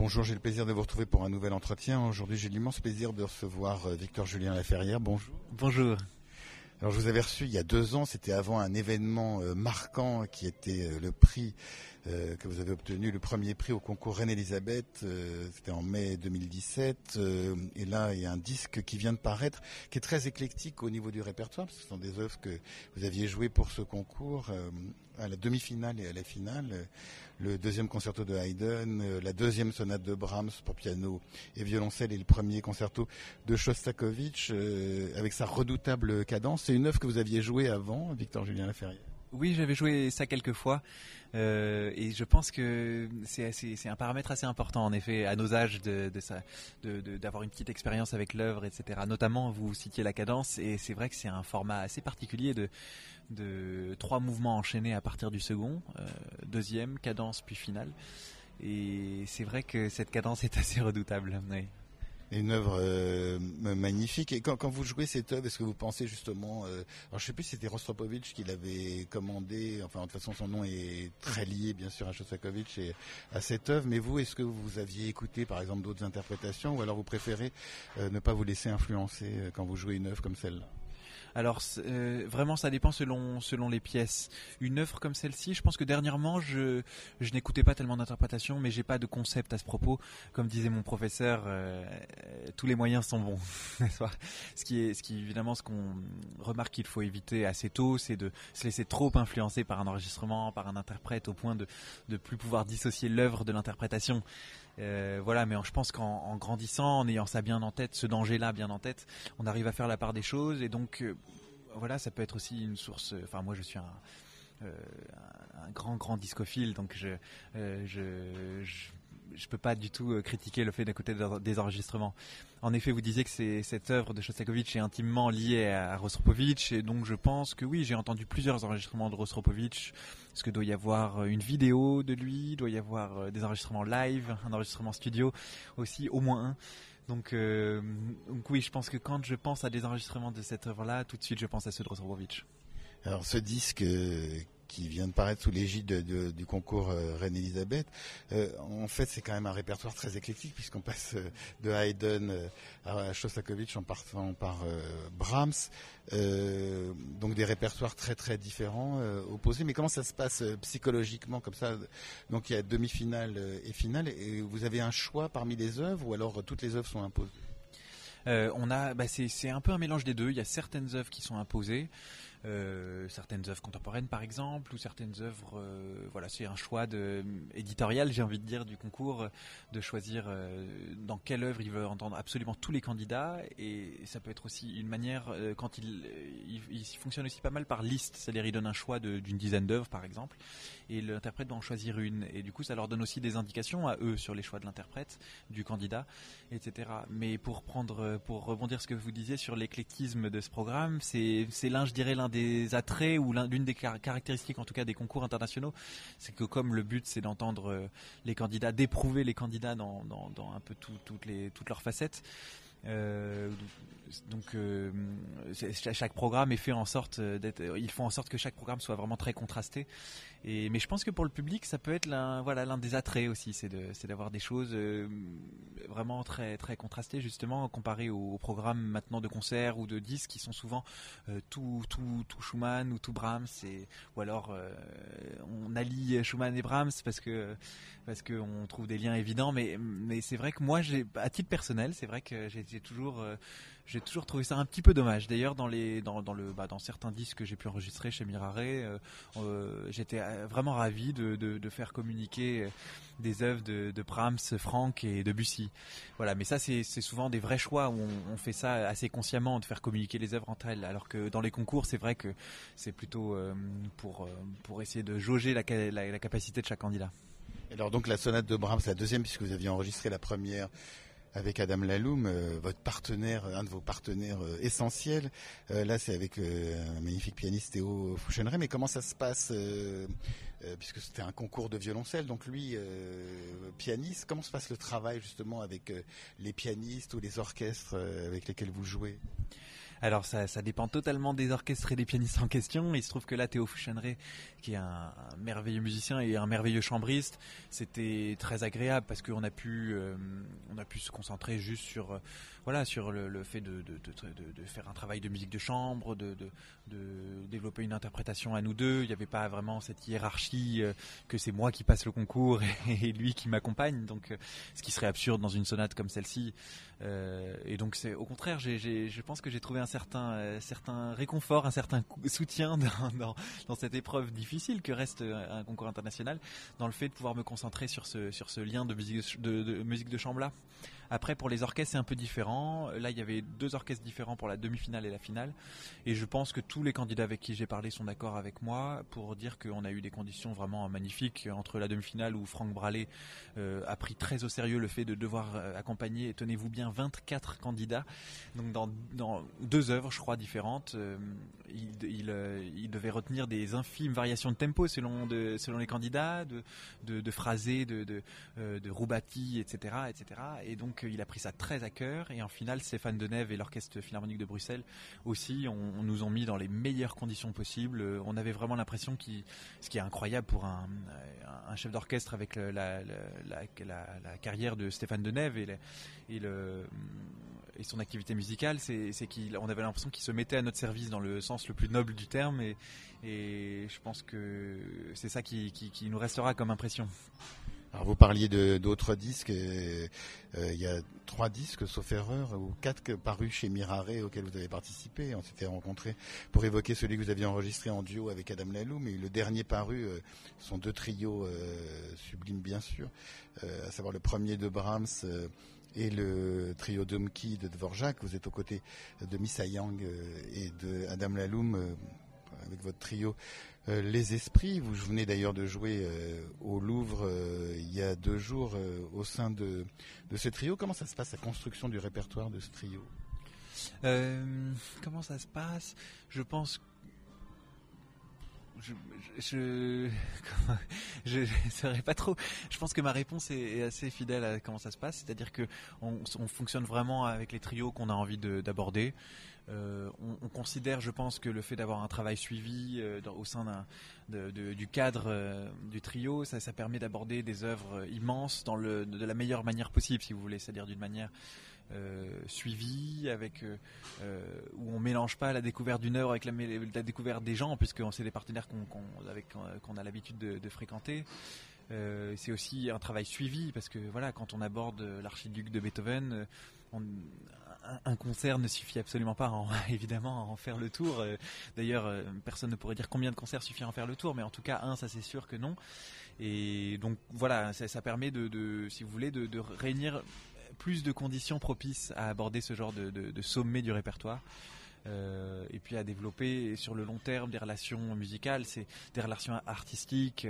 Bonjour, j'ai le plaisir de vous retrouver pour un nouvel entretien. Aujourd'hui, j'ai l'immense plaisir de recevoir Victor-Julien Laferrière. Bonjour. Bonjour. Alors, je vous avais reçu il y a 2 ans, c'était avant un événement marquant qui était le prix que vous avez obtenu, le premier prix au concours Reine-Élisabeth, c'était en mai 2017. Et là, il y a un disque qui vient de paraître, qui est très éclectique au niveau du répertoire, parce que ce sont des œuvres que vous aviez jouées pour ce concours, à la demi-finale et à la finale. Le deuxième concerto de Haydn, la deuxième sonate de Brahms pour piano et violoncelle et le premier concerto de Shostakovich avec sa redoutable cadence. C'est une œuvre que vous aviez jouée avant, Victor-Julien Laferrière. Oui, j'avais joué ça quelques fois et je pense que c'est un paramètre assez important en effet à nos âges d'avoir une petite expérience avec l'œuvre, etc. Notamment, vous citiez la cadence et c'est vrai que c'est un format assez particulier de 3 mouvements enchaînés à partir du second, deuxième, cadence puis finale. Et c'est vrai que cette cadence est assez redoutable. Oui. Une œuvre magnifique. Et quand vous jouez cette œuvre, est-ce que vous pensez justement... alors je ne sais plus si c'était Rostropovitch qui l'avait commandé. Enfin, de toute façon, son nom est très lié, bien sûr, à Shostakovich et à cette œuvre. Mais vous, est-ce que vous aviez écouté, par exemple, d'autres interprétations ou alors vous préférez ne pas vous laisser influencer quand vous jouez une œuvre comme celle-là ? Alors vraiment ça dépend selon les pièces. Une œuvre comme celle-ci, je pense que dernièrement je n'écoutais pas tellement d'interprétation, mais j'ai pas de concept à ce propos. Comme disait mon professeur, tous les moyens sont bons. ce qui évidemment ce qu'on remarque qu'il faut éviter assez tôt, c'est de se laisser trop influencer par un enregistrement, par un interprète au point de plus pouvoir dissocier l'œuvre de l'interprétation. Voilà, mais je pense qu'en grandissant, en ayant ça bien en tête, ce danger-là bien en tête, on arrive à faire la part des choses et donc voilà, ça peut être aussi une source. Enfin, moi, je suis un grand discophile, donc je peux pas du tout critiquer le fait d'écouter des enregistrements. En effet, vous disiez que cette œuvre de Shostakovich est intimement liée à Rostropovitch, et donc je pense que oui, j'ai entendu plusieurs enregistrements de Rostropovitch, parce que doit y avoir une vidéo de lui, doit y avoir des enregistrements live, un enregistrement studio aussi, au moins un. Donc oui, je pense que quand je pense à des enregistrements de cette œuvre-là, tout de suite je pense à ceux de Rostropovitch. Alors ce disque qui vient de paraître sous l'égide du concours Reine-Élisabeth, en fait c'est quand même un répertoire très éclectique puisqu'on passe de Haydn à Shostakovich en partant par Brahms, donc des répertoires très très différents, opposés. Mais comment ça se passe psychologiquement comme ça? Donc il y a demi-finale et finale, et vous avez un choix parmi les œuvres ou alors toutes les œuvres sont imposées? C'est un peu un mélange des deux. Il y a certaines œuvres qui sont imposées, certaines œuvres contemporaines par exemple, ou certaines œuvres, voilà, c'est un choix éditorial, j'ai envie de dire, du concours, de choisir dans quelle œuvre il veut entendre absolument tous les candidats, et ça peut être aussi une manière, quand il fonctionne aussi pas mal par liste, c'est-à-dire il donne un choix d'une dizaine d'œuvres par exemple, et l'interprète doit en choisir une, et du coup ça leur donne aussi des indications à eux sur les choix de l'interprète, du candidat, etc. Mais pour rebondir ce que vous disiez sur l'éclectisme de ce programme, c'est je dirais l'un des attraits ou l'une des caractéristiques en tout cas des concours internationaux, c'est que comme le but c'est d'entendre les candidats, d'éprouver les candidats dans un peu toutes leurs facettes. Chaque programme est fait en sorte ils font en sorte que chaque programme soit vraiment très contrasté. Mais je pense que pour le public, ça peut être l'un des attraits aussi, c'est d'avoir des choses vraiment très très contrastées justement, comparé aux programmes maintenant de concerts ou de disques qui sont souvent tout Schumann ou tout Brahms, ou alors on allie Schumann et Brahms parce que on trouve des liens évidents, mais c'est vrai que moi, à titre personnel, c'est vrai que j'ai toujours trouvé ça un petit peu dommage. D'ailleurs, dans certains disques que j'ai pu enregistrer chez Mirare, j'étais vraiment ravi de faire communiquer des œuvres de Brahms, Franck et Debussy. Voilà, mais ça c'est souvent des vrais choix où on fait ça assez consciemment, de faire communiquer les œuvres entre elles. Alors que dans les concours, c'est vrai que c'est plutôt pour essayer de jauger la capacité de chaque candidat. Alors donc la sonate de Brahms, la deuxième, puisque vous aviez enregistré la première avec Adam Laloum, votre partenaire, un de vos partenaires essentiels. Là, c'est avec un magnifique pianiste, Théo Fouchenray. Mais comment ça se passe puisque c'était un concours de violoncelle, donc lui, pianiste, comment se passe le travail justement avec les pianistes ou les orchestres avec lesquels vous jouez ? Alors ça dépend totalement des orchestres et des pianistes en question. Il se trouve que là, Théo Fouchenray, qui est un merveilleux musicien et un merveilleux chambriste, c'était très agréable parce qu'on a pu se concentrer juste sur sur le fait de faire un travail de musique de chambre, de développer une interprétation à nous deux. Il n'y avait pas vraiment cette hiérarchie que c'est moi qui passe le concours et lui qui m'accompagne. Donc, ce qui serait absurde dans une sonate comme celle-ci. Et donc, c'est au contraire, je pense que j'ai trouvé un certain réconfort, un certain soutien dans cette épreuve difficile que reste un concours international, dans le fait de pouvoir me concentrer sur ce lien de musique de chambre là. Après, pour les orchestres, c'est un peu différent. Là, il y avait 2 orchestres différents pour la demi-finale et la finale. Et je pense que tous les candidats avec qui j'ai parlé sont d'accord avec moi pour dire qu'on a eu des conditions vraiment magnifiques entre la demi-finale où Franck Bralé a pris très au sérieux le fait de devoir accompagner, tenez-vous bien, 24 candidats. Donc, dans 2 œuvres, je crois, différentes. Il devait retenir des infimes variations de tempo selon les candidats, de phrasés, de rubato, etc., etc. Et donc, il a pris ça très à cœur. Et en finale, Stéphane Denève et l'Orchestre Philharmonique de Bruxelles aussi on nous ont mis dans les meilleures conditions possibles. On avait vraiment l'impression ce qui est incroyable pour un chef d'orchestre avec la carrière de Stéphane Denève et son activité musicale, c'est qu'on avait l'impression qu'il se mettait à notre service dans le sens le plus noble du terme. Et je pense que c'est ça qui nous restera comme impression. Alors vous parliez d'autres disques, il y a 3 disques sauf erreur, ou 4 parus chez Mirare auxquels vous avez participé. On s'était rencontrés pour évoquer celui que vous aviez enregistré en duo avec Adam Laloux, mais le dernier paru sont 2 trios sublimes bien sûr, à savoir le premier de Brahms et le trio Domki de Dvorak. Vous êtes aux côtés de Missa Yang et de Adam Laloum avec votre trio Les Esprits. Vous venez d'ailleurs de jouer au Louvre il y a 2 jours au sein de ce trio. Comment ça se passe, la construction du répertoire de ce trio ? Comment ça se passe ? Je pense je saurais pas trop. Je pense que ma réponse est assez fidèle à comment ça se passe, c'est-à-dire que on fonctionne vraiment avec les trios qu'on a envie d'aborder. On considère, je pense, que le fait d'avoir un travail suivi au sein du cadre du trio, ça permet d'aborder des œuvres immenses de la meilleure manière possible, si vous voulez, c'est-à-dire d'une manière suivi où on mélange pas la découverte d'une œuvre avec la découverte des gens, puisque c'est des partenaires qu'on a l'habitude de fréquenter. C'est aussi un travail suivi, parce que voilà, quand on aborde l'archiduc de Beethoven, un concert ne suffit absolument pas évidemment à en faire le tour. D'ailleurs, personne ne pourrait dire combien de concerts suffit à en faire le tour, mais en tout cas ça c'est sûr que non. Et donc voilà, ça permet si vous voulez, de réunir plus de conditions propices à aborder ce genre de sommet du répertoire, et puis à développer sur le long terme des relations musicales, des relations artistiques.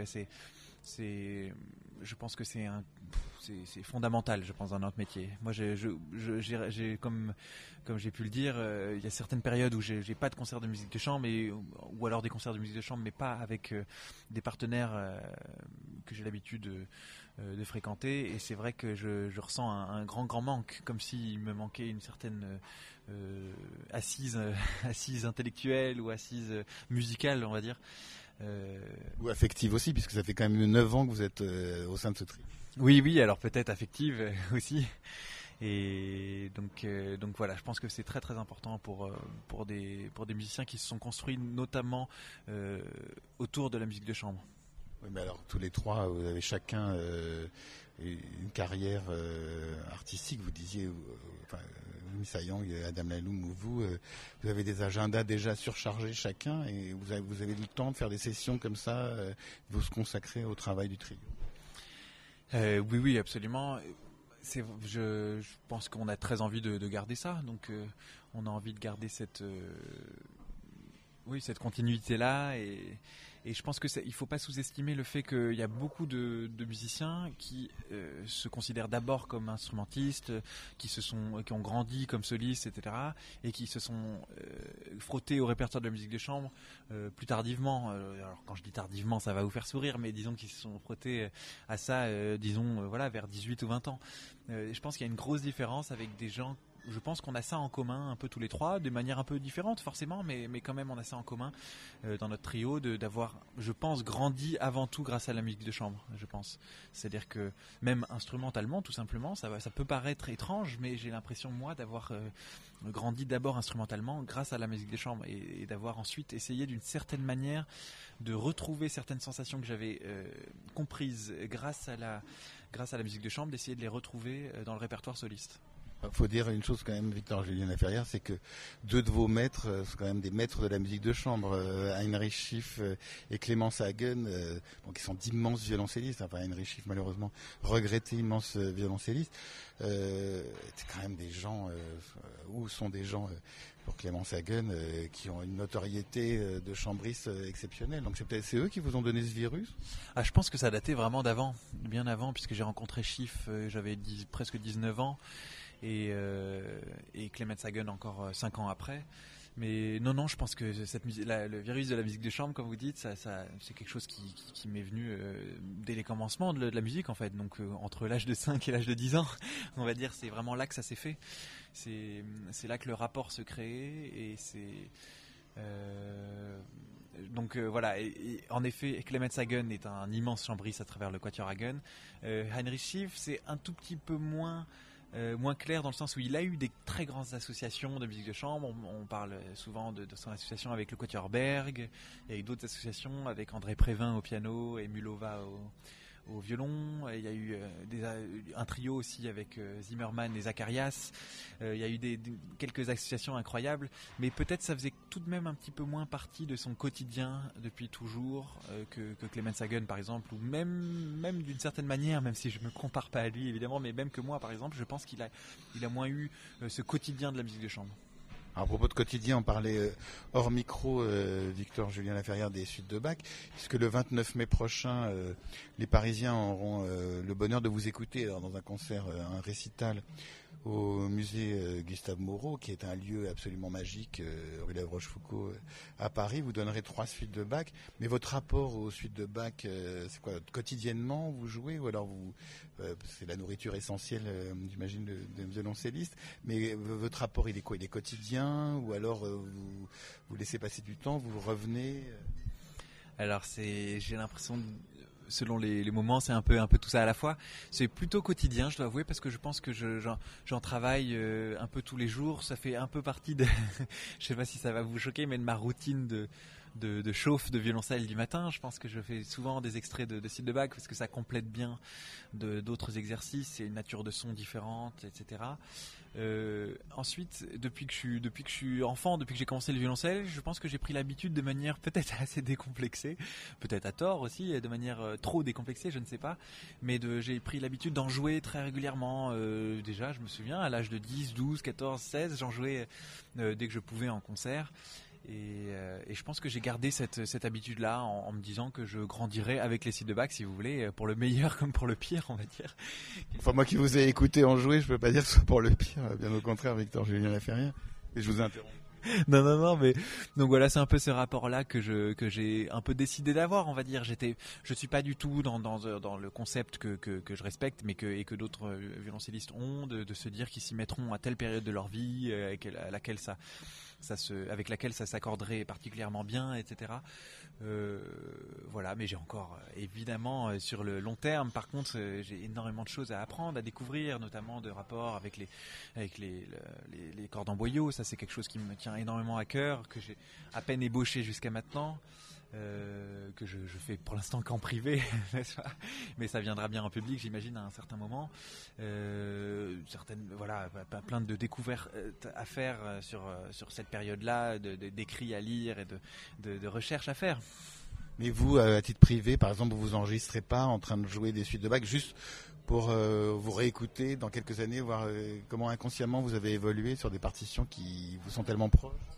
Je pense que c'est fondamental, je pense, dans notre métier. Moi, j'ai comme j'ai pu le dire, il y a certaines périodes où j'ai pas de concerts de musique de chambre, ou alors des concerts de musique de chambre, mais pas avec des partenaires que j'ai l'habitude de fréquenter. Et c'est vrai que je ressens un grand manque, comme s'il me manquait une certaine assise intellectuelle ou assise musicale, on va dire. Ou affective aussi, puisque ça fait quand même 9 ans que vous êtes au sein de ce trio. Oui, alors peut-être affective aussi. Et donc voilà, je pense que c'est très très important pour des musiciens qui se sont construits notamment autour de la musique de chambre. Oui, mais alors tous les 3, vous avez chacun une carrière artistique. Vous disiez, Missa Yang, Adam Laloum ou vous avez des agendas déjà surchargés chacun, et vous avez le temps de faire des sessions comme ça, vous se consacrer au travail du trio. Oui, absolument. Je pense qu'on a très envie de garder ça, donc on a envie de garder cette continuité-là, et je pense qu'il ne faut pas sous-estimer le fait qu'il y a beaucoup de musiciens qui se considèrent d'abord comme instrumentistes, qui ont grandi comme solistes, etc., et qui se sont frottés au répertoire de la musique de chambre plus tardivement. Alors quand je dis tardivement, ça va vous faire sourire, mais disons qu'ils se sont frottés à ça, vers 18 ou 20 ans. Je pense qu'il y a une grosse différence avec des gens je pense qu'on a ça en commun un peu tous les trois, de manière un peu différente forcément, mais quand même on a ça en commun dans notre trio d'avoir, je pense, grandi avant tout grâce à la musique de chambre, je pense. C'est-à-dire que même instrumentalement, tout simplement, ça peut paraître étrange, mais j'ai l'impression moi d'avoir grandi d'abord instrumentalement grâce à la musique de chambre et d'avoir ensuite essayé d'une certaine manière de retrouver certaines sensations que j'avais comprises grâce à la musique de chambre, d'essayer de les retrouver dans le répertoire soliste. Il faut dire une chose quand même, Victor Julien Laferrière, c'est que deux de vos maîtres sont quand même des maîtres de la musique de chambre, Heinrich Schiff et Clemens Hagen, donc ils sont d'immenses violoncellistes. Enfin, Heinrich Schiff malheureusement regretté, immense violoncelliste. C'est quand même des gens, où sont des gens pour Clemens Hagen qui ont une notoriété de chambriste exceptionnelle. Donc c'est eux qui vous ont donné ce virus? Ah, je pense que ça datait vraiment d'avant, bien avant, puisque j'ai rencontré Schiff, j'avais presque 19 ans. Et Clemens Hagen encore 5 ans après. Mais non, je pense que le virus de la musique de chambre, comme vous dites, ça c'est quelque chose qui m'est venu dès les commencements de la musique en fait. Donc entre l'âge de 5 et l'âge de 10 ans, on va dire, c'est vraiment là que ça s'est fait. C'est là que le rapport se crée et c'est... Donc voilà, et en effet, Clemens Hagen est un immense chambriste à travers le Quatuor Hagen. Heinrich Schiff, c'est un tout petit peu moins clair dans le sens où il a eu des très grandes associations de musique de chambre. On parle souvent de son association avec le Quatuor Berg. Il y a eu d'autres associations avec André Prévin au piano et Mulova au violon. Il y a eu un trio aussi avec Zimmermann et Zacharias. Il y a eu quelques associations incroyables, mais peut-être ça faisait tout de même un petit peu moins partie de son quotidien depuis toujours que Clemens Hagen par exemple, ou même d'une certaine manière, même si je me compare pas à lui évidemment, mais même que moi par exemple, je pense qu'il a moins eu ce quotidien de la musique de chambre. À propos de quotidien, on parlait hors micro, Victor Julien Laferrière, des suites de Bach, puisque le 29 mai prochain, les Parisiens auront le bonheur de vous écouter dans un concert, un récital au musée Gustave Moreau, qui est un lieu absolument magique, rue La Rochefoucauld à Paris. Vous donnerez 3 suites de Bach, mais votre rapport aux suites de Bach, c'est quoi? Quotidiennement vous jouez, ou alors c'est la nourriture essentielle, j'imagine, de violoncelliste, mais votre rapport il est quoi? Il est quotidien, ou alors vous laissez passer du temps, vous revenez? Alors j'ai l'impression, selon les moments, c'est un peu tout ça à la fois. C'est plutôt quotidien, je dois avouer, parce que je pense que j'en travaille un peu tous les jours. Ça fait un peu partie de, je sais pas si ça va vous choquer, mais de ma routine de chauffe de violoncelle du matin. Je pense que je fais souvent des extraits de suites de Bach parce que ça complète bien d'autres exercices. C'est une nature de son différente, etc. Ensuite, depuis que je suis enfant, depuis que j'ai commencé le violoncelle, je pense que j'ai pris l'habitude de manière peut-être assez décomplexée, peut-être à tort aussi, de manière trop décomplexée, je ne sais pas, mais j'ai pris l'habitude d'en jouer très régulièrement. Déjà, je me souviens, à l'âge de 10, 12, 14, 16, j'en jouais dès que je pouvais en concert. Et je pense que j'ai gardé cette habitude-là en me disant que je grandirais avec les suites de Bach, si vous voulez, pour le meilleur comme pour le pire, on va dire. Enfin, moi qui vous ai écouté en jouer, je peux pas dire que ce soit pour le pire, bien au contraire, Victor Julien Laferrière. Et je vous interromps. Non, mais donc voilà, c'est un peu ce rapport-là que j'ai un peu décidé d'avoir, on va dire. Je suis pas du tout dans le concept que je respecte, mais que d'autres violoncellistes ont, de se dire qu'ils s'y mettront à telle période de leur vie, avec laquelle ça s'accorderait particulièrement bien, etc. Voilà, mais j'ai encore évidemment sur le long terme, par contre, j'ai énormément de choses à apprendre, à découvrir, notamment de rapports avec les cordes en boyau. Ça, c'est quelque chose qui me tient énormément à cœur, que j'ai à peine ébauché jusqu'à maintenant. Que je fais pour l'instant qu'en privé, mais ça viendra bien en public, j'imagine, à un certain moment. Plein de découvertes à faire sur cette période-là, d'écrits à lire et de recherches à faire. Mais vous, à titre privé, par exemple, vous enregistrez pas en train de jouer des suites de Bach juste pour vous réécouter dans quelques années, voir comment inconsciemment vous avez évolué sur des partitions qui vous sont tellement proches?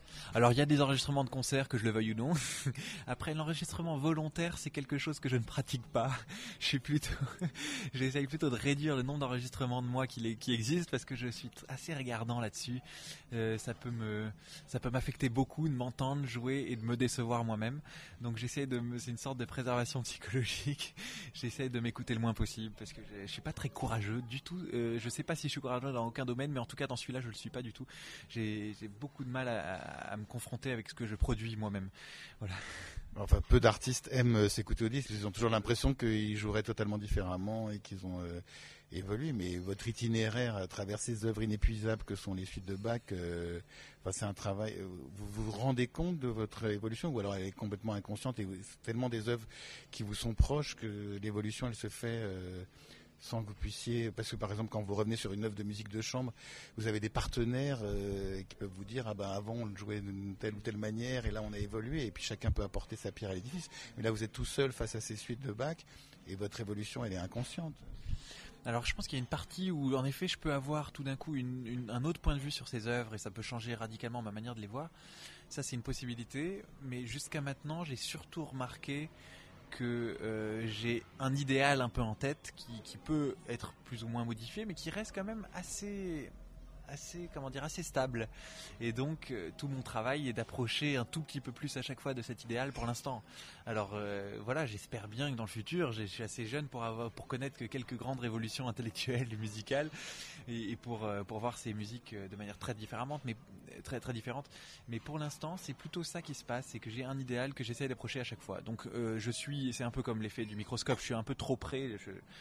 Alors il y a des enregistrements de concerts, que je le veuille ou non. Après, l'enregistrement volontaire, c'est quelque chose que je ne pratique pas. J'essaye plutôt de réduire le nombre d'enregistrements de moi qui existent, parce que je suis assez regardant là-dessus. Ça peut m'affecter beaucoup de m'entendre jouer et de me décevoir moi-même. Donc c'est une sorte de préservation psychologique. J'essaie de m'écouter le moins possible, parce que je suis pas très courageux du tout. Je sais pas si je suis courageux dans aucun domaine, mais en tout cas dans celui-là, je le suis pas du tout. J'ai beaucoup de mal à me confronter avec ce que je produis moi-même. Voilà. Enfin, peu d'artistes aiment s'écouter au disque. Ils ont toujours l'impression qu'ils joueraient totalement différemment et qu'ils ont évolué. Mais votre itinéraire à travers ces œuvres inépuisables que sont les suites de Bach, c'est un travail. Vous vous rendez compte de votre évolution, ou alors elle est complètement inconsciente et c'est tellement des œuvres qui vous sont proches que l'évolution elle se fait sans que vous puissiez, parce que par exemple quand vous revenez sur une œuvre de musique de chambre, vous avez des partenaires qui peuvent vous dire avant on jouait d'une telle ou telle manière et là on a évolué, et puis chacun peut apporter sa pierre à l'édifice, mais là vous êtes tout seul face à ces suites de Bach et votre évolution elle est inconsciente. Alors je pense qu'il y a une partie où en effet je peux avoir tout d'un coup un autre point de vue sur ces œuvres et ça peut changer radicalement ma manière de les voir. Ça c'est une possibilité, mais jusqu'à maintenant j'ai surtout remarqué que j'ai un idéal un peu en tête qui peut être plus ou moins modifié, mais qui reste quand même assez stable. Et donc tout mon travail est d'approcher un tout petit peu plus à chaque fois de cet idéal pour l'instant. Alors voilà, j'espère bien que dans le futur, je suis assez jeune pour connaître que quelques grandes révolutions intellectuelles et musicales et pour voir ces musiques de manière très différente, mais pour l'instant c'est plutôt ça qui se passe, c'est que j'ai un idéal que j'essaie d'approcher à chaque fois. Donc c'est un peu comme l'effet du microscope, je suis un peu trop près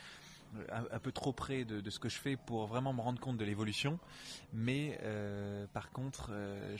de ce que je fais pour vraiment me rendre compte de l'évolution, mais par contre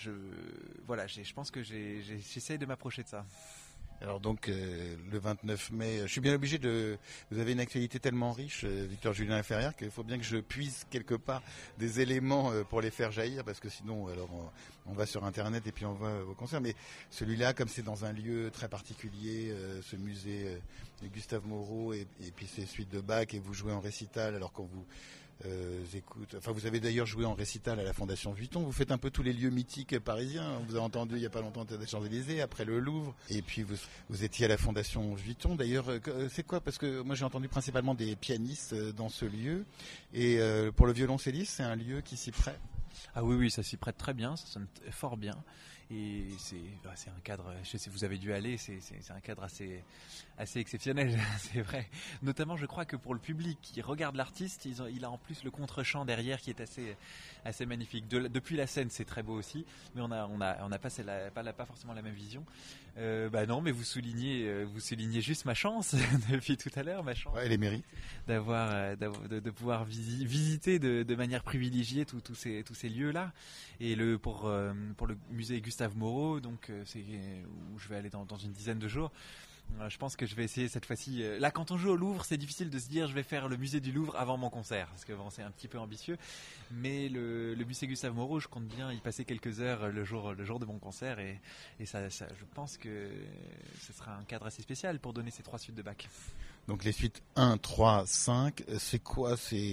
je pense que j'essaie de m'approcher de ça. Alors donc le 29 mai, je suis bien obligé vous avez une actualité tellement riche, Victor Julien Laferrière, qu'il faut bien que je puise quelque part des éléments pour les faire jaillir, parce que sinon alors on va sur internet et puis on va au concert. Mais celui-là, comme c'est dans un lieu très particulier, ce musée de Gustave Moreau et puis ces suites de Bach, et vous jouez en récital alors qu'on vous écoute. Enfin, vous avez d'ailleurs joué en récital à la Fondation Vuitton. Vous faites un peu tous les lieux mythiques parisiens. On vous a entendu il n'y a pas longtemps à des Champs-Élysées, après le Louvre. Et puis vous étiez à la Fondation Vuitton. D'ailleurs, c'est quoi? Parce que moi j'ai entendu principalement des pianistes dans ce lieu. Et pour le violoncelliste, c'est un lieu qui s'y prête. Ah oui, ça s'y prête très bien, ça sonne fort bien. Et c'est un cadre, je sais si vous avez dû aller, c'est un cadre assez exceptionnel, c'est vrai. Notamment, je crois que pour le public qui regarde l'artiste, il a en plus le contre-champ derrière qui est assez magnifique. Depuis la scène, c'est très beau aussi, mais on a pas forcément la même vision. Non, mais vous soulignez juste ma chance depuis tout à l'heure, ma chance. Ouais, elle est mérite. De pouvoir visiter de manière privilégiée tous ces lieux-là. Et pour le musée Gustave Moreau, donc c'est où je vais aller dans une dizaine de jours. Je pense que je vais essayer cette fois-ci. Là, quand on joue au Louvre, c'est difficile de se dire je vais faire le musée du Louvre avant mon concert, parce que bon, c'est un petit peu ambitieux. Mais le musée Gustave Moreau, je compte bien y passer quelques heures le jour de mon concert, et ça, je pense que ce sera un cadre assez spécial pour donner ces 3 suites de Bach. Donc les suites 1, 3, 5, c'est quoi?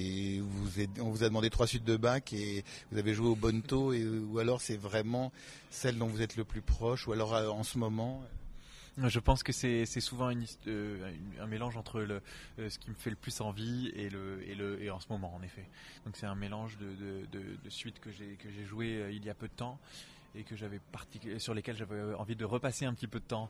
On vous a demandé 3 suites de Bach et vous avez joué au Bonto, ou alors c'est vraiment celle dont vous êtes le plus proche, ou alors en ce moment? Je pense que c'est souvent un mélange entre ce qui me fait le plus envie et en ce moment, en effet. Donc c'est un mélange de suites que j'ai joué il y a peu de temps et sur lesquelles j'avais envie de repasser un petit peu de temps.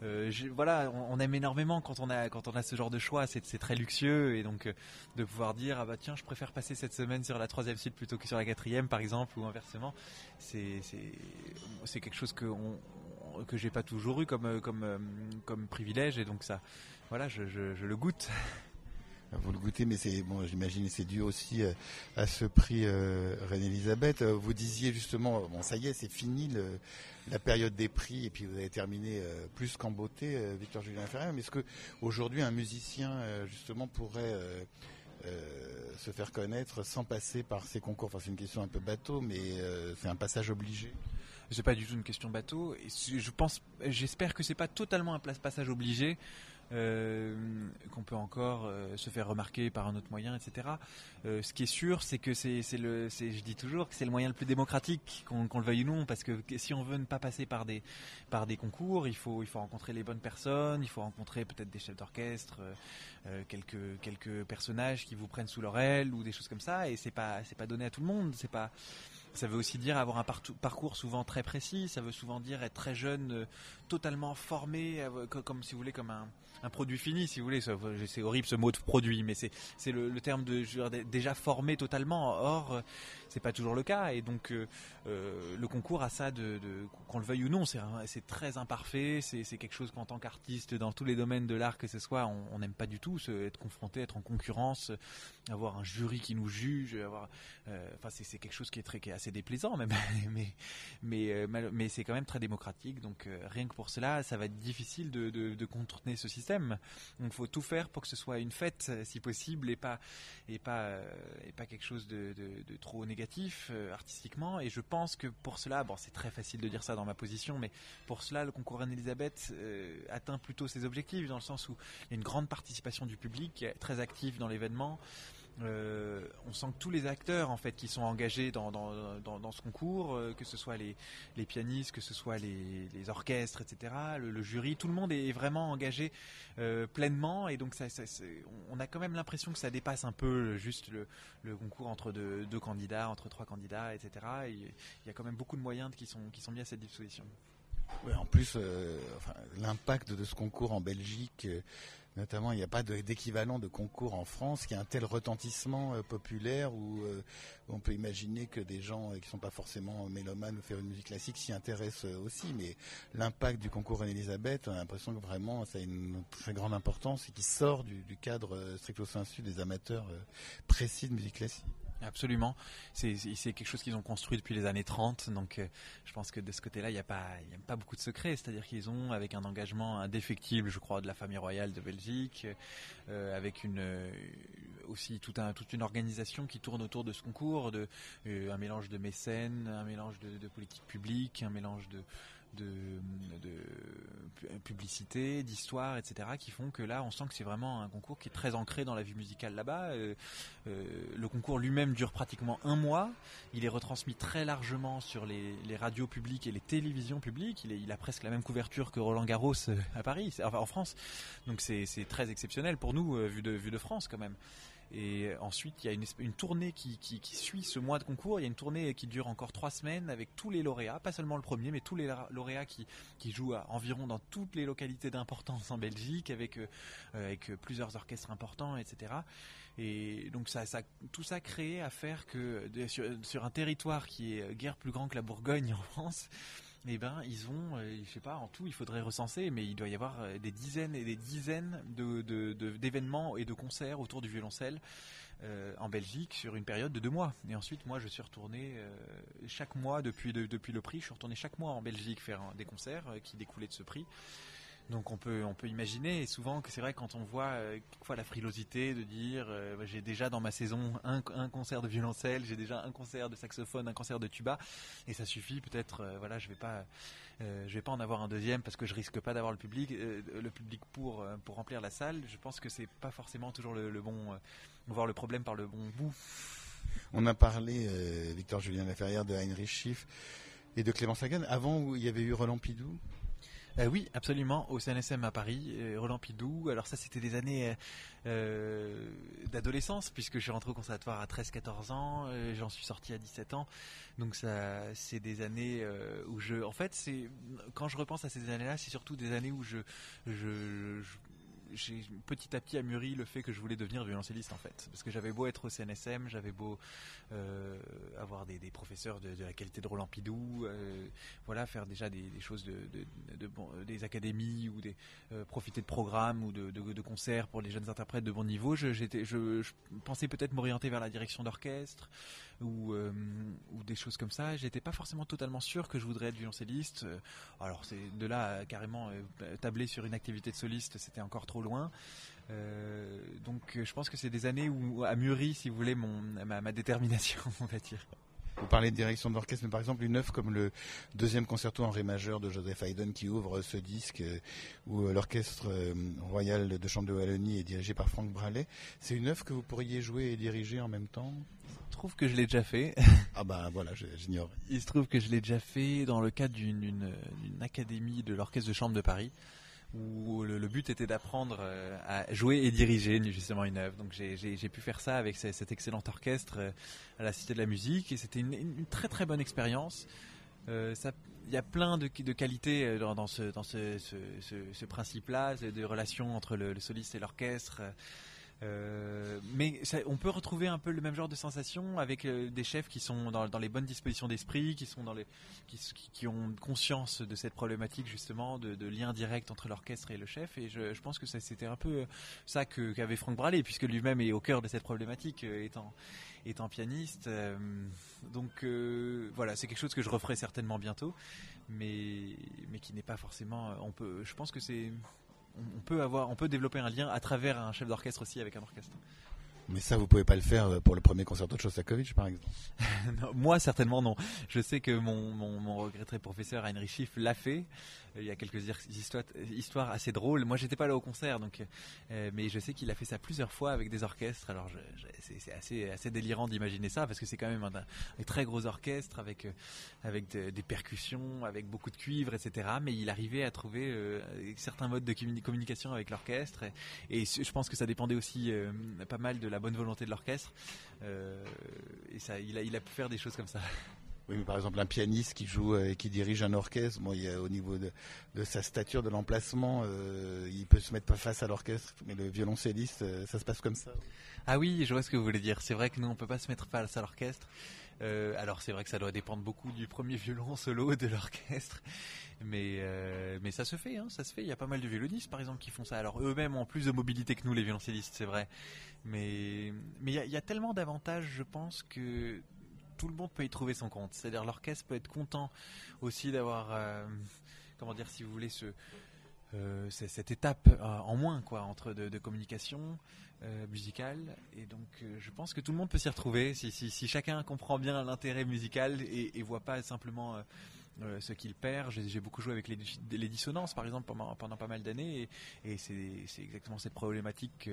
On aime énormément quand on a ce genre de choix, c'est très luxueux, et donc de pouvoir dire tiens, je préfère passer cette semaine sur la 3e suite plutôt que sur la 4e par exemple, ou inversement, c'est quelque chose que j'ai pas toujours eu comme privilège, et donc ça, voilà, je le goûte. Vous le goûtez, mais j'imagine c'est dû aussi à ce prix Reine-Elisabeth. Vous disiez justement, ça y est, c'est fini la période des prix, et puis vous avez terminé plus qu'en beauté, Victor Julien Laferrière. Mais est-ce que aujourd'hui un musicien justement pourrait se faire connaître sans passer par ces concours? Enfin, c'est une question un peu bateau, mais c'est un passage obligé. C'est pas du tout une question bateau. Et j'espère que c'est pas totalement un passage obligé. qu'on peut encore se faire remarquer par un autre moyen, etc. Ce qui est sûr, c'est que je dis toujours que c'est le moyen le plus démocratique, qu'on le veuille ou non, parce que si on veut ne pas passer par des concours, il faut rencontrer les bonnes personnes, il faut rencontrer peut-être des chefs d'orchestre, quelques personnages qui vous prennent sous leur aile ou des choses comme ça, et c'est pas donné à tout le monde, ça veut aussi dire avoir un parcours souvent très précis, ça veut souvent dire être très jeune, totalement formé, comme si vous voulez, comme un produit fini, si vous voulez. C'est horrible ce mot de produit, mais c'est le terme déjà formé totalement. Or, c'est pas toujours le cas, et donc le concours a ça qu'on le veuille ou non, c'est très imparfait, c'est quelque chose qu'en tant qu'artiste dans tous les domaines de l'art que ce soit, on n'aime pas du tout, être confronté, être en concurrence, avoir un jury qui nous juge, c'est quelque chose qui est assez déplaisant même, mais c'est quand même très démocratique, donc rien que pour cela, ça va être difficile de contourner ce système. Donc il faut tout faire pour que ce soit une fête, si possible, et pas quelque chose de trop négatif artistiquement. Et je pense que pour cela, c'est très facile de dire ça dans ma position, mais pour cela, le concours Reine-Elisabeth atteint plutôt ses objectifs, dans le sens où il y a une grande participation du public qui est très active dans l'événement. On sent que tous les acteurs en fait qui sont engagés dans ce concours, que ce soit les pianistes, que ce soit les orchestres, etc., le jury, tout le monde est vraiment engagé pleinement, et donc on a quand même l'impression que ça dépasse un peu juste le concours entre deux candidats, entre trois candidats, etc. Et il y a quand même beaucoup de moyens qui sont mis à cette disposition. Ouais, en plus, l'impact de ce concours en Belgique, notamment, il n'y a pas d'équivalent de concours en France qui a un tel retentissement populaire où on peut imaginer que des gens qui ne sont pas forcément mélomanes ou faire une musique classique s'y intéressent aussi. Mais l'impact du concours Reine-Elisabeth, on a l'impression que vraiment ça a une très grande importance et qui sort du cadre stricto sensu des amateurs précis de musique classique. Absolument, c'est quelque chose qu'ils ont construit depuis les années 30, donc je pense que de ce côté-là, il n'y a pas beaucoup de secrets, c'est-à-dire qu'ils ont, avec un engagement indéfectible, je crois, de la famille royale de Belgique, avec aussi toute une organisation qui tourne autour de ce concours, un mélange de mécènes, un mélange de politique publique, un mélange de publicité, d'histoire, etc., qui font que là on sent que c'est vraiment un concours qui est très ancré dans la vie musicale là-bas. Le concours lui-même dure pratiquement un mois, il est retransmis très largement sur les radios publiques et les télévisions publiques, il a presque la même couverture que Roland Garros à Paris, en France, donc c'est très exceptionnel pour nous, vu de France quand même. Et ensuite, il y a une tournée qui suit ce mois de concours. Il y a une tournée qui dure encore 3 semaines avec tous les lauréats, pas seulement le premier, mais tous les lauréats qui jouent environ dans toutes les localités d'importance en Belgique, avec plusieurs orchestres importants, etc. Et donc tout ça crée à faire que sur un territoire qui est guère plus grand que la Bourgogne en France, eh ben, ils ont, je sais pas, en tout, il faudrait recenser, mais il doit y avoir des dizaines et des dizaines d'événements et de concerts autour du violoncelle en Belgique sur une période de 2 mois. Et ensuite, moi, je suis retourné chaque mois depuis le prix. Je suis retourné chaque mois en Belgique faire des concerts qui découlaient de ce prix. Donc on peut imaginer, et souvent que c'est vrai quand on voit quelquefois la frilosité de dire j'ai déjà dans ma saison un concert de violoncelle, j'ai déjà un concert de saxophone, un concert de tuba, et ça suffit peut-être, je vais pas en avoir un deuxième parce que je risque pas d'avoir le public pour remplir la salle. Je pense que c'est pas forcément toujours le bon, voir le problème par le bon bout. On a parlé, Victor Julien Laferrière, de Heinrich Schiff et de Clément Sagan. Avant, où il y avait eu Roland Pidoux. Oui, absolument, au CNSM à Paris, Roland Pidoux. Alors ça, c'était des années d'adolescence, puisque je suis rentré au conservatoire à 13-14 ans, j'en suis sorti à 17 ans. Donc ça, c'est des années où quand je repense à ces années-là, c'est surtout des années où j'ai petit à petit amûri le fait que je voulais devenir violoncelliste, en fait, parce que j'avais beau être au CNSM, j'avais beau avoir des professeurs de la qualité de Roland Pidoux, faire déjà des choses des académies, ou profiter de programmes ou de concerts pour les jeunes interprètes de bon niveau. Je pensais peut-être m'orienter vers la direction d'orchestre ou des choses comme ça. J'étais pas forcément totalement sûr que je voudrais être violoncelliste. Alors c'est de là à carrément tabler sur une activité de soliste, c'était encore trop loin. Donc je pense que c'est des années où a mûri, si vous voulez, ma détermination, on va dire. Vous parlez de direction d'orchestre, mais par exemple une œuvre comme le deuxième concerto en ré majeur de Joseph Haydn qui ouvre ce disque où l'orchestre royal de chambre de Wallonie est dirigé par Franck Bralet, c'est une œuvre que vous pourriez jouer et diriger en même temps? Il se trouve que je l'ai déjà fait. Ah bah voilà, j'ignore. Il se trouve que je l'ai déjà fait dans le cadre d'une académie de l'orchestre de chambre de Paris, où le but était d'apprendre à jouer et diriger justement une œuvre. Donc j'ai pu faire ça avec cet excellent orchestre à la Cité de la Musique, et c'était une très très bonne expérience. Il y a plein de qualités dans ce principe-là, de relation entre le soliste et l'orchestre. Mais on peut retrouver un peu le même genre de sensation avec des chefs qui sont dans les bonnes dispositions d'esprit, qui ont conscience de cette problématique justement de lien direct entre l'orchestre et le chef. Et je pense que c'était un peu ça qu'avait Franck Bralet, puisque lui-même est au cœur de cette problématique, étant pianiste. Donc voilà, c'est quelque chose que je referai certainement bientôt, mais qui n'est pas forcément. Je pense que on peut développer un lien à travers un chef d'orchestre aussi avec un orchestre. Mais ça, vous pouvez pas le faire pour le premier concerto de Shostakovich, par exemple. Non, moi, certainement non. Je sais que mon regretté professeur Heinrich Schiff l'a fait. Il y a quelques histoires assez drôles. Moi, j'étais pas là au concert, mais je sais qu'il a fait ça plusieurs fois avec des orchestres. Alors, c'est assez délirant d'imaginer ça, parce que c'est quand même un très gros orchestre avec des percussions, avec beaucoup de cuivre, etc. Mais il arrivait à trouver certains modes de communication avec l'orchestre. Et je pense que ça dépendait aussi pas mal de la bonne volonté de l'orchestre. Et ça, il a pu faire des choses comme ça. Oui, mais par exemple, un pianiste qui joue et qui dirige un orchestre, au niveau de sa stature, de l'emplacement, il peut se mettre pas face à l'orchestre, mais le violoncelliste, ça se passe comme ça. Ah oui, je vois ce que vous voulez dire. C'est vrai que nous, on peut pas se mettre face à l'orchestre. Alors c'est vrai que ça doit dépendre beaucoup du premier violon solo de l'orchestre, mais ça se fait, ça se fait. Il y a pas mal de violonistes, par exemple, qui font ça. Alors eux-mêmes ont plus de mobilité que nous, les violoncellistes, c'est vrai. Mais il y a tellement d'avantages, je pense, que tout le monde peut y trouver son compte. C'est-à-dire l'orchestre peut être content aussi d'avoir, comment dire, si vous voulez, cette étape en moins, entre de communication musicale. Et donc je pense que tout le monde peut s'y retrouver si chacun comprend bien l'intérêt musical et voit pas simplement ce qu'il perd. J'ai beaucoup joué avec les dissonances, par exemple, pendant pas mal d'années, et c'est exactement cette problématique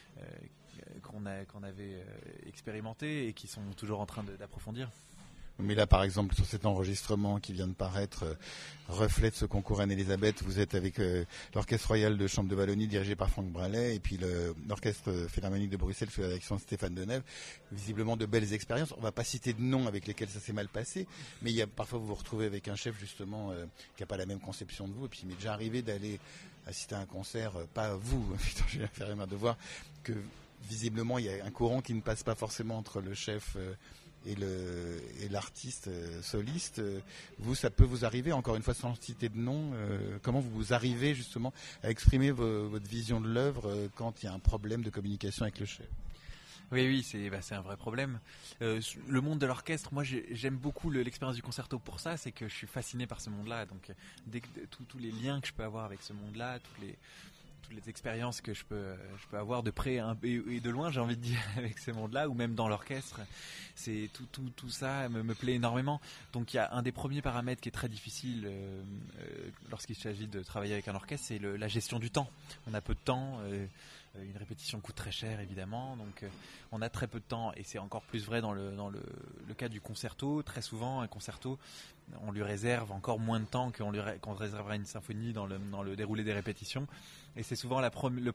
qu'on avait expérimentée et qui sont toujours en train d'approfondir. Mais là, par exemple, sur cet enregistrement qui vient de paraître, reflète ce concours Anne-Elisabeth. Vous êtes avec l'Orchestre Royal de Chambre de Wallonie dirigé par Franck Bralet et puis l'Orchestre Philharmonique de Bruxelles sous la direction de Stéphane Denève. Visiblement de belles expériences. On ne va pas citer de noms avec lesquels ça s'est mal passé, mais parfois vous vous retrouvez avec un chef justement qui n'a pas la même conception de vous. Et puis il m'est déjà arrivé d'aller assister à un concert, pas vous, j'ai fait de voir que visiblement il y a un courant qui ne passe pas forcément entre le chef et l'artiste soliste. Vous, ça peut vous arriver, encore une fois sans citer de nom, comment vous arrivez justement à exprimer votre vision de l'œuvre quand il y a un problème de communication avec le chef? Oui, c'est un vrai problème. Le monde de l'orchestre, moi j'aime beaucoup l'expérience du concerto pour ça, c'est que je suis fasciné par ce monde-là. Donc tous les liens que je peux avoir avec ce monde-là, toutes les expériences que je peux avoir de près et de loin, j'ai envie de dire, avec ce monde-là, ou même dans l'orchestre, c'est tout ça me plaît énormément. Donc il y a un des premiers paramètres qui est très difficile lorsqu'il s'agit de travailler avec un orchestre, c'est la gestion du temps. On a peu de temps. Une répétition coûte très cher, évidemment, donc on a très peu de temps, et c'est encore plus vrai dans le cas du concerto. Très souvent, un concerto, on lui réserve encore moins de temps qu'on réserverait une symphonie dans le déroulé des répétitions, et c'est souvent le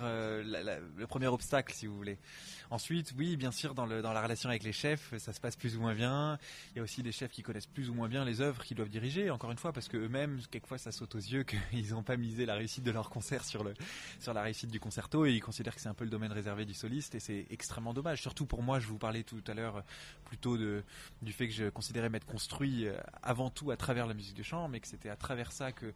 premier obstacle, si vous voulez. Ensuite, oui, bien sûr, dans la relation avec les chefs, ça se passe plus ou moins bien. Il y a aussi des chefs qui connaissent plus ou moins bien les œuvres qu'ils doivent diriger, encore une fois, parce qu'eux-mêmes, quelquefois, ça saute aux yeux qu'ils n'ont pas misé la réussite de leur concert sur la réussite du concerto, et ils considèrent que c'est un peu le domaine réservé du soliste, et c'est extrêmement dommage. Surtout pour moi, je vous parlais tout à l'heure plutôt du fait que je considérais m'être construit avant tout à travers la musique de chambre, mais que c'était à travers ça que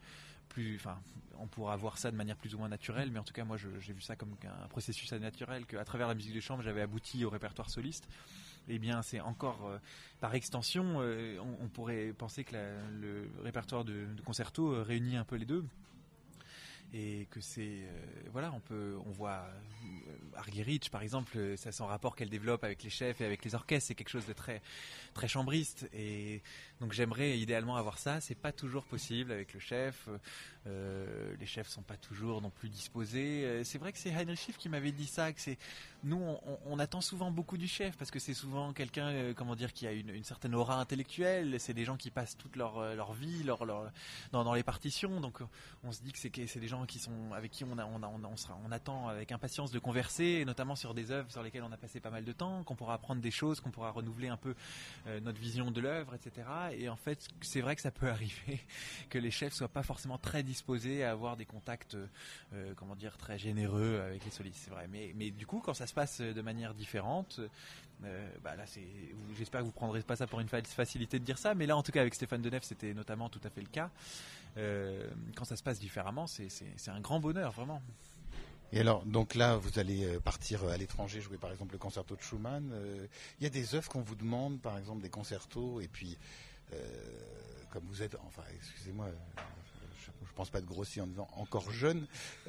on pourra voir ça de manière plus ou moins naturelle, mais en tout cas moi j'ai vu ça comme un processus naturel, qu'à travers la musique de chambre j'avais abouti au répertoire soliste. Eh bien c'est encore par extension, on pourrait penser que le répertoire de concerto réunit un peu les deux. et que c'est voilà, on voit Argerich par exemple, ça son rapport qu'elle développe avec les chefs et avec les orchestres, c'est quelque chose de très très chambriste, et donc j'aimerais idéalement avoir ça. C'est pas toujours possible avec le chef, les chefs sont pas toujours non plus disposés. C'est vrai que c'est Heinrich Schiff qui m'avait dit ça, que c'est nous on attend souvent beaucoup du chef parce que c'est souvent quelqu'un comment dire, qui a une certaine aura intellectuelle, c'est des gens qui passent toute leur vie dans les partitions, donc on se dit que c'est des gens qui sont avec qui on attend avec impatience de converser, et notamment sur des œuvres sur lesquelles on a passé pas mal de temps, qu'on pourra apprendre des choses, qu'on pourra renouveler un peu notre vision de l'œuvre, etc. Et en fait, c'est vrai que ça peut arriver que les chefs soient pas forcément très disposés à avoir des contacts, comment dire, très généreux avec les solistes. C'est vrai. Mais du coup, quand ça se passe de manière différente, là, j'espère que vous prendrez pas ça pour une facilité de dire ça, mais là, en tout cas, avec Stéphane Denef, c'était notamment tout à fait le cas. Quand ça se passe différemment, c'est un grand bonheur, vraiment. Et alors, donc là, vous allez partir à l'étranger, jouer par exemple le concerto de Schumann. Il y a des œuvres qu'on vous demande, par exemple des concertos, et puis, comme vous êtes, enfin, excusez-moi, je pense pas de grossir en disant encore jeune,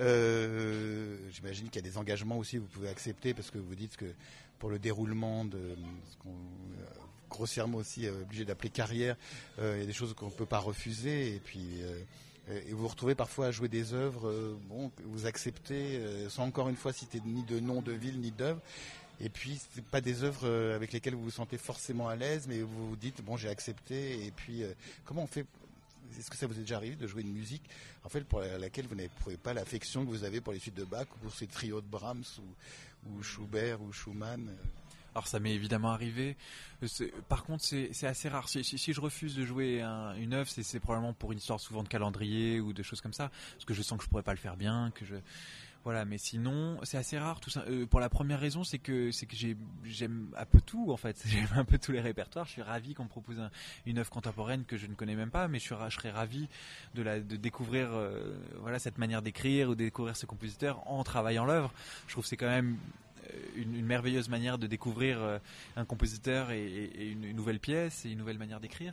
j'imagine qu'il y a des engagements aussi que vous pouvez accepter, parce que vous dites que pour le déroulement de ce qu'on grossièrement aussi obligé d'appeler carrière, il y a des choses qu'on ne peut pas refuser, et puis... et vous vous retrouvez parfois à jouer des œuvres que vous acceptez sans encore une fois citer ni de nom de ville ni d'œuvre, et puis c'est pas des œuvres avec lesquelles vous vous sentez forcément à l'aise, mais vous vous dites bon, j'ai accepté. Et puis comment on fait? Est-ce que ça vous est déjà arrivé de jouer une musique en fait pour laquelle vous n'éprouvez pas l'affection que vous avez pour les suites de Bach ou pour ces trios de Brahms ou Schubert ou Schumann? Alors ça m'est évidemment arrivé. Par contre, c'est assez rare. Si je refuse de jouer une œuvre, c'est probablement pour une histoire souvent de calendrier ou de choses comme ça, parce que je sens que je pourrais pas le faire bien, voilà. Mais sinon, c'est assez rare. Tout ça. Pour la première raison, c'est que j'aime un peu tout en fait. J'aime un peu tous les répertoires. Je suis ravi qu'on me propose une œuvre contemporaine que je ne connais même pas, mais je serais ravi de découvrir voilà, cette manière d'écrire ou de découvrir ce compositeur en travaillant l'œuvre. Je trouve que c'est quand même une merveilleuse manière de découvrir un compositeur et une nouvelle pièce et une nouvelle manière d'écrire.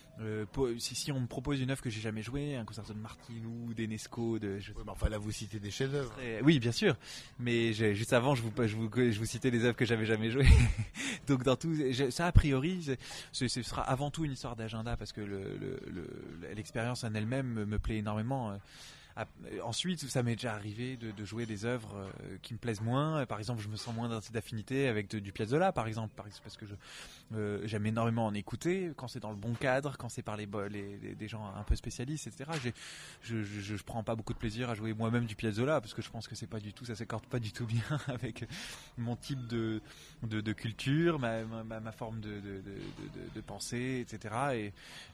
Si on me propose une œuvre que j'ai jamais jouée, un concerto de Martinu, d'Enesco, mais enfin là vous citez des chefs-d'œuvre. Oui, bien sûr. Mais juste avant, je vous citais des œuvres que j'avais jamais jouées. Donc dans tout ça, a priori, ce sera avant tout une histoire d'agenda, parce que l'expérience en elle-même me plaît énormément. Ensuite, ça m'est déjà arrivé de jouer des œuvres qui me plaisent moins. Par exemple, je me sens moins d'affinité avec du Piazzolla, par exemple, parce que j'aime énormément en écouter quand c'est dans le bon cadre, quand c'est par des gens un peu spécialistes, etc. Je prends pas beaucoup de plaisir à jouer moi-même du Piazzolla, parce que je pense que c'est pas du tout, ça s'accorde pas du tout bien avec mon type de culture, ma forme de pensée, etc.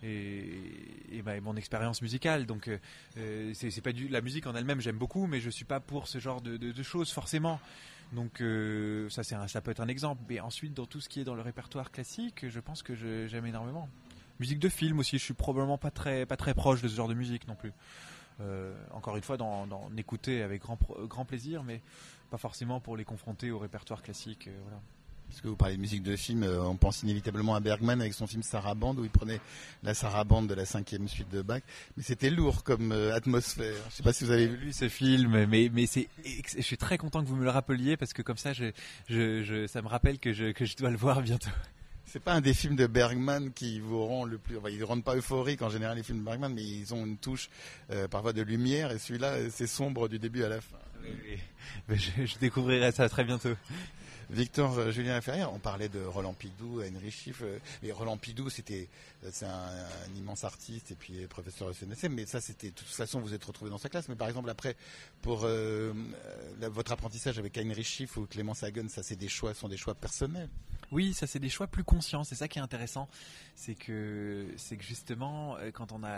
Et mon expérience musicale. Donc c'est pas la musique en elle-même, j'aime beaucoup, mais je suis pas pour ce genre de choses forcément. Donc ça peut être un exemple. Mais ensuite, dans tout ce qui est dans le répertoire classique, je pense que j'aime énormément. Musique de film aussi, je suis probablement pas très proche de ce genre de musique non plus. Encore une fois, d'en écouter avec grand plaisir, mais pas forcément pour les confronter au répertoire classique. Voilà. Parce que vous parlez de musique de film, on pense inévitablement à Bergman avec son film Sarabande, où il prenait la Sarabande de la 5e suite de Bach. Mais c'était lourd comme atmosphère. Je ne sais pas si vous avez vu ce film, mais je suis très content que vous me le rappeliez, parce que comme ça, ça me rappelle que je dois le voir bientôt. C'est pas un des films de Bergman qui vous rend le plus... Enfin, ils ne rendent pas euphorique en général, les films de Bergman, mais ils ont une touche parfois de lumière, et celui-là, c'est sombre du début à la fin. Oui. Mais je découvrirai ça très bientôt. Victor Julien Laferrière, on parlait de Roland Pidou, Heinrich Schiff. Mais Roland Pidou, c'est un immense artiste et puis professeur au CNSM. Mais ça, c'était de toute façon, vous êtes retrouvé dans sa classe. Mais par exemple, après, pour votre apprentissage avec Heinrich Schiff ou Clémence Hagen, ça, sont des choix personnels. Oui, ça c'est des choix plus conscients. C'est ça qui est intéressant, c'est que justement quand on a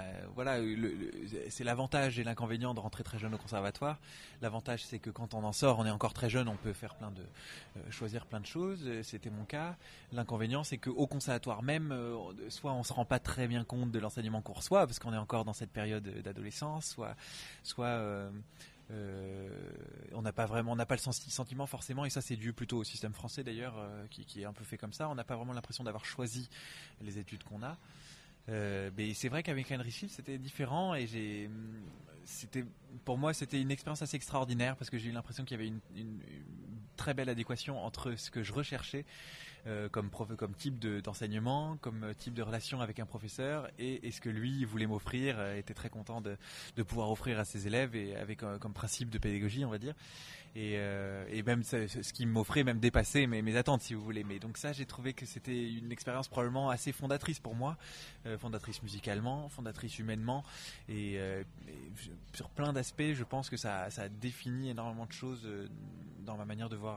c'est l'avantage et l'inconvénient de rentrer très jeune au conservatoire. L'avantage, c'est que quand on en sort, on est encore très jeune, on peut faire choisir plein de choses. C'était mon cas. L'inconvénient, c'est qu'au conservatoire même, soit on se rend pas très bien compte de l'enseignement qu'on reçoit parce qu'on est encore dans cette période d'adolescence, soit on n'a pas le sentiment forcément, et ça c'est dû plutôt au système français d'ailleurs, qui est un peu fait comme ça. On n'a pas vraiment l'impression d'avoir choisi les études qu'on a. Mais c'est vrai qu'avec Heinrich Schiff c'était différent, et pour moi, c'était une expérience assez extraordinaire parce que j'ai eu l'impression qu'il y avait une très belle adéquation entre ce que je recherchais comme type d'enseignement, comme type de relation avec un professeur et ce que lui voulait m'offrir, était très content de pouvoir offrir à ses élèves et avec comme principe de pédagogie, on va dire. Et même ce qui m'offrait même dépassait mes attentes, si vous voulez. Mais donc ça, j'ai trouvé que c'était une expérience probablement assez fondatrice pour moi, fondatrice musicalement, fondatrice humainement, et sur plein d'aspects, je pense que ça a défini énormément de choses dans ma manière de voir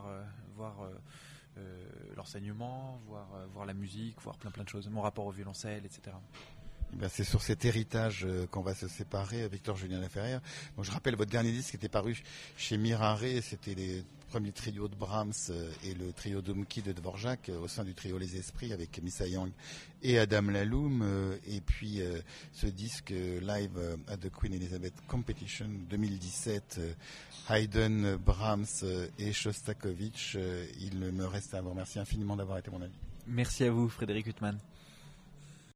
l'enseignement, voir la musique, voir plein de choses, mon rapport au violoncelle, etc. Ben c'est sur cet héritage qu'on va se séparer, Victor Julien Laferrière. Donc je rappelle votre dernier disque qui était paru chez Mirare, c'était les premiers trios de Brahms et le trio Dumki de Dvorak au sein du trio Les Esprits avec Missa Yang et Adam Laloum. Et puis ce disque live at the Queen Elizabeth Competition 2017, Haydn, Brahms et Shostakovich. Il me reste à vous remercier infiniment d'avoir été mon ami. Merci à vous, Frédéric Huttman.